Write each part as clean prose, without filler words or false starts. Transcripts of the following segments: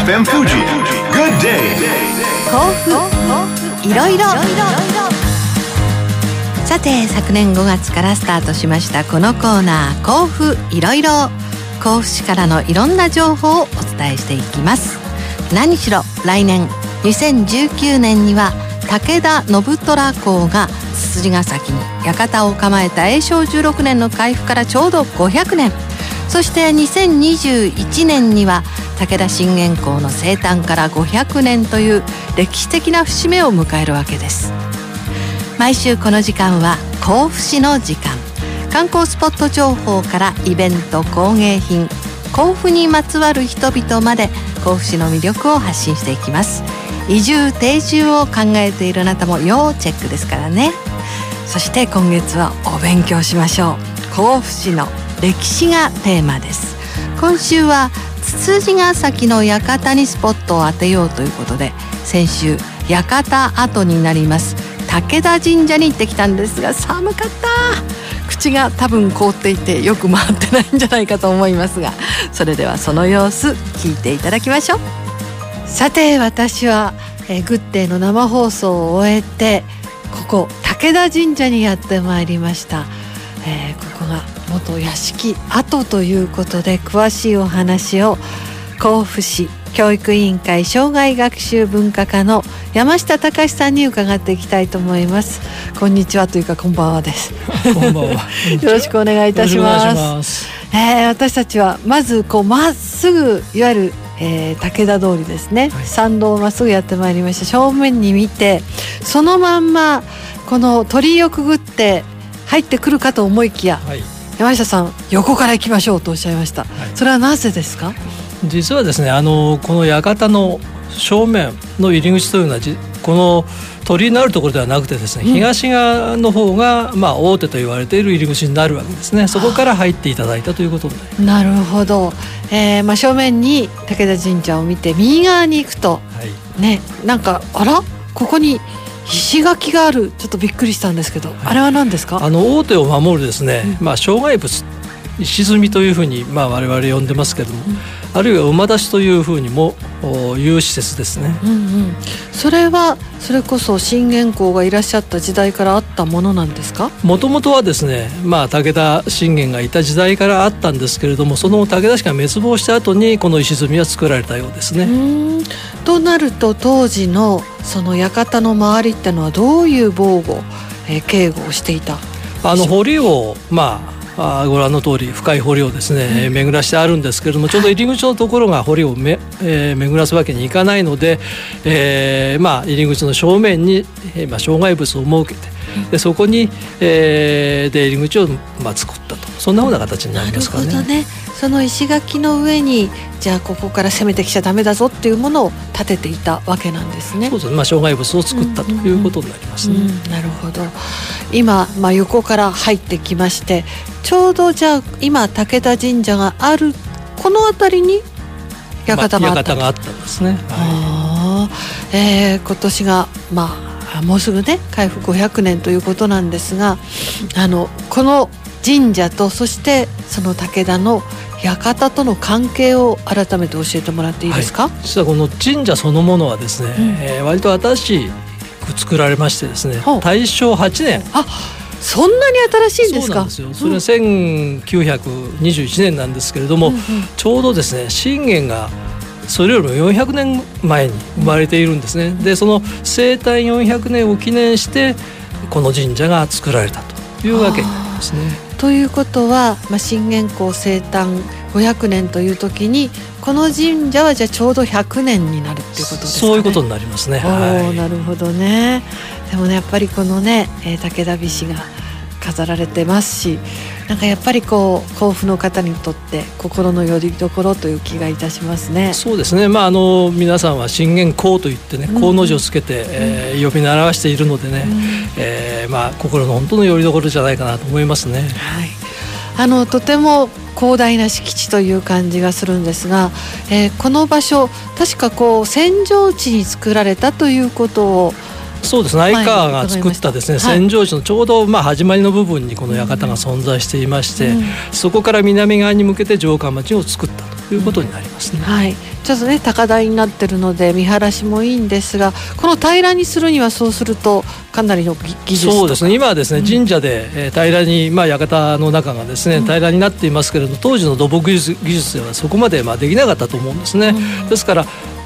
FM Fuji Good Day 甲府いろいろ。さて昨年5月からスタートしましたこのコーナー甲府いろいろ。甲府市からのいろんな情報をお伝えしていきます。何しろ来年2019年には武田信虎公がつつじヶ崎に館を構えた永正16年の開府からちょうど500年、そして2021年には武田信玄公の生誕から500年という歴史的な節目を迎えるわけです。毎週この時間は甲府市の時間、観光スポット情報からイベント工芸品、甲府にまつわる人々まで甲府市の魅力を発信していきます。移住定住を考えているあなたも要チェックですからね。そして今月はお勉強しましょう。甲府市の歴史がテーマです。今週はつつじヶ崎の館にスポットを当てようということで、先週館跡になります武田神社に行ってきたんですが、寒かった。口が多分凍っていてよく回ってないんじゃないかと思いますが、それではその様子聞いていただきましょう。さて私はグッデイの生放送を終えてここ武田神社にやってまいりました。ここが元屋敷跡ということで、詳しいお話を甲府市教育委員会生涯学習文化課の山下隆さんに伺っていきたいと思います。こんにちはというかこんばんはです。 こんばんは。 よろしくお願いいたします。私たちはまずまっすぐいわゆる武田通りですね、はい、参道をまっすぐやってまいりました。正面に見てそのまんまこの鳥居をくぐって入ってくるかと思いきや、はい、山下さん横から行きましょうとおっしゃいました、はい、それはなぜですか？ 実はですね、この館の正面の入り口というのはこの鳥居のあるところではなくてですね、東側の方が大手と言われている入り口になるわけですね。そこから入っていただいたということになります。 なるほど、正面に武田神社を見て右側に行くと、はいね、なんかここに石垣がある。ちょっとびっくりしたんですけど、はい、あれは何ですか？大手を守るですね、障害物石積みというふうに我々呼んでますけども、あるいは馬出しというふうにもいう施設ですね、 それはそれこそ信玄公がいらっしゃった時代からあったものなんですか？ もともとはですね、武田信玄がいた時代からあったんですけれども、その武田氏が滅亡した後にこの石積みは作られたようですね。 となると当時のその館の周りってのはどういう防護、警護をしていた？ 堀をご覧の通り深い堀をですね、巡らしてあるんですけれども、ちょうど入り口のところが堀を巡らすわけにいかないので、入り口の正面に、障害物を設けて、でそこに、出入り口を作ったと、そんなような形になりますからね。 なるほどね。その石垣の上にじゃあここから攻めてきちゃダメだぞっていうものを建てていたわけなんですね。 そうですね、障害物を作ったということになりますね。 なるほど。今、横から入ってきまして、ちょうどじゃあ今武田神社があるこの辺りに館があった、 館があったんですね。 今年がもうすぐね開府500年ということなんですが、この神社とそしてその武田の館との関係を改めて教えてもらっていいですか？ はい、実はこの神社そのものはですね、割と新しく作られましてですね、大正8年。 そんなに新しいんですか？ そうなんですよ。それは1921年なんですけれども、ちょうどですね信玄がそれよりも400年前に生まれているんですね。でその生誕400年を記念してこの神社が作られたというわけになりますね。 ということは、信玄公生誕500年という時にこの神社はじゃあちょうど100年になるっていうことですかね。 そういうことになりますね。 なるほどね。でもねやっぱりこのね、武田菱が飾られてますし、なんかやっぱり甲府の方にとって心の拠り所という気がいたしますね。 そうですね、皆さんは信玄公といってね、公の字をつけて、呼び習わしているのでね、心の本当の拠り所じゃないかなと思いますね。 はい、とても広大な敷地という感じがするんですが、この場所確か扇状地に作られたということをそうですね、相川が作ったですね、扇状地のちょうど始まりの部分にこの館が存在していまして、そこから南側に向けて城下町を作ったということになりますね。 はい、ちょっとね高台になってるので見晴らしもいいんですが、この平らにするにはそうするとかなりの技術とか。 そうですね、今はですね、神社で平らに館の中がですね平らになっていますけれども、当時の土木技術ではそこまでできなかったと思うんですね。ですから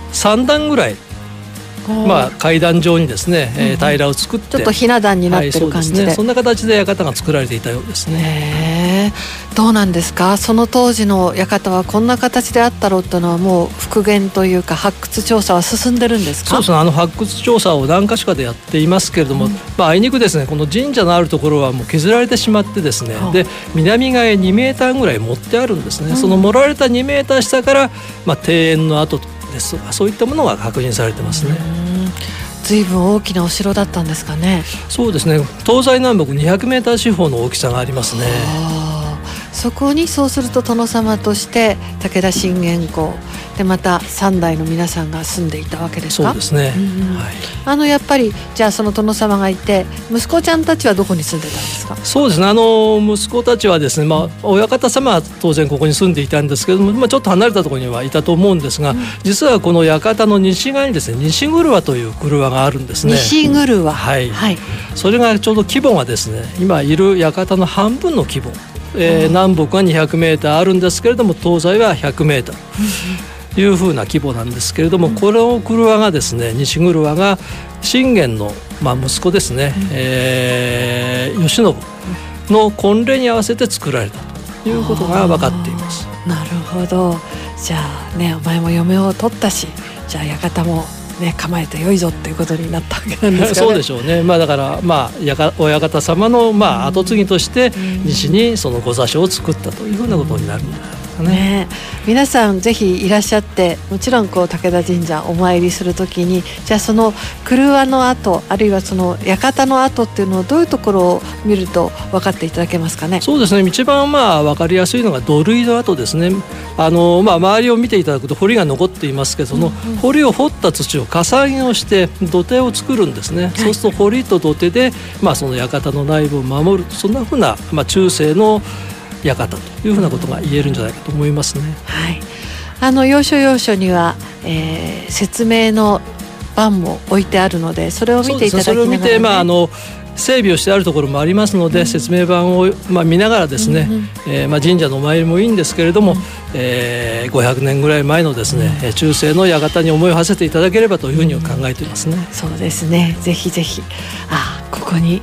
3段ぐらい階段状にですね、平らを作ってちょっとひな壇になってる感じで、 そうですね、そんな形で館が作られていたようですね。 どうなんですか、その当時の館はこんな形であったろうというのはもう復元というか発掘調査は進んでるんですか？ そうですね、発掘調査を何か所かでやっていますけれども、あいにくですねこの神社のあるところはもう削られてしまってですね、で南側へ2メーターぐらい盛ってあるんですね。その盛られた2メーター下から庭園の跡ですとかそういったものが確認されてますね。 随分大きなお城だったんですかね？ そうですね、東西南北200メーター四方の大きさがありますね。 そこにそうすると殿様として武田信玄公でまた3代の皆さんが住んでいたわけですか？ そうですね、 はい、やっぱりじゃあその殿様がいて息子ちゃんたちはどこに住んでたんですか？ そうですね、息子たちはですね、親方様は当然ここに住んでいたんですけれども、ちょっと離れたところにはいたと思うんですが、実はこの館の西側にですね西車という車があるんですね。 西車、 はい、それがちょうど規模がですね今いる館の半分の規模、南北が200メーターあるんですけれども東西は100メーターというふうな規模なんですけれども、この車がですね西車が信玄の、息子ですね、慶喜の婚礼に合わせて作られたということが分かっています。 なるほど、じゃあねお前も嫁を取ったし、じゃあ館も構えてよいぞっていうことになったわけなんですかね。 そうでしょうね。だから親方様の後継ぎとして西にその御座所を作ったというふうなことになるんじゃないですかね。 皆さんぜひいらっしゃって、もちろん武田神社お参りするときに、じゃあその車の跡あるいはその館の跡っていうのをどういうところを見ると分かっていただけますかね？ そうですね、一番分かりやすいのが土塁の跡ですね。周りを見ていただくと堀が残っていますけど、その堀を掘った土をかさ上げをして土手を作るんですね。そうすると堀と土手で、その館の内部を守る、そんなふうな、中世の館というふうなことが言えるんじゃないかと思いますね。 はい、要所要所には、説明の版も置いてあるので、それを見ていただきながら、ね、 それを見て、整備をしてあるところもありますので、説明版を、見ながらですね、神社のお参りもいいんですけれども、500年ぐらい前のですね、中世の館に思いを馳せていただければというふうに考えていますね。 そうですね、ぜひぜひここに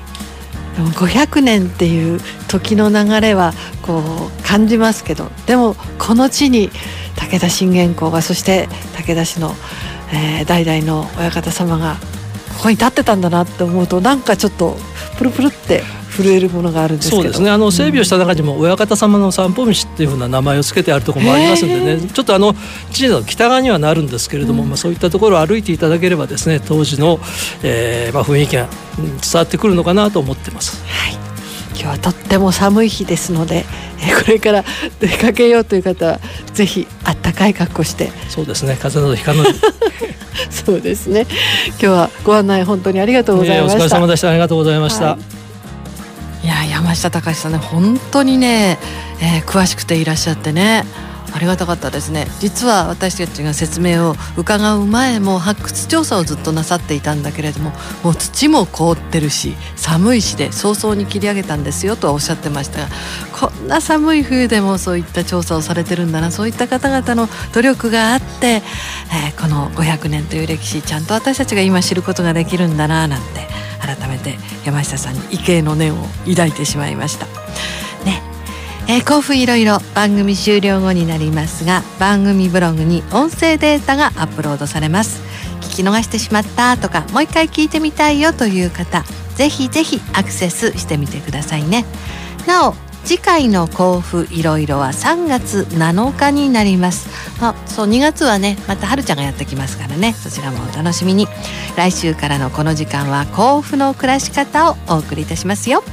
500年っていう時の流れはこう感じますけど、でもこの地に武田信玄公が、そして武田氏の、代々の親方様がここに立ってたんだなって思うと、なんかちょっとプルプルって震えるものがあるんですけど。 そうですね、整備をした中にも親方様の散歩道っていうふうな名前を付けてあるところもありますのでね、ちょっと神社の北側にはなるんですけれども、そういったところを歩いていただければですね、当時の、雰囲気が伝わってくるのかなと思ってます。 はい、今日はとっても寒い日ですので、これから出かけようという方はぜひあったかい格好して。 そうですね、風邪などひかないそうですね、今日はご案内本当にありがとうございました。 お疲れ様でした。ありがとうございました。 いや、山下隆さんね、本当にね、詳しくていらっしゃってね、ありがたかったですね。実は私たちが説明を伺う前も発掘調査をずっとなさっていたんだけれども、もう土も凍ってるし寒いしで早々に切り上げたんですよとはおっしゃってましたが、こんな寒い冬でもそういった調査をされてるんだな、そういった方々の努力があって、この500年という歴史ちゃんと私たちが今知ることができるんだななんて、改めて山下さんに畏敬の念を抱いてしまいましたね。甲府いろいろ番組終了後になりますが、番組ブログに音声データがアップロードされます。聞き逃してしまったとか、もう一回聞いてみたいよという方、ぜひぜひアクセスしてみてくださいね。なお、次回の甲府いろいろは3月7日になります。そう、2月はね、また春ちゃんがやってきますからね、そちらもお楽しみに。来週からのこの時間は甲府の暮らし方をお送りいたしますよ。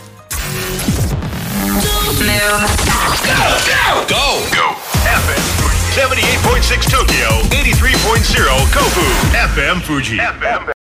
Go! FM 78.6 Tokyo, 83.0 Kofu, FM Fuji.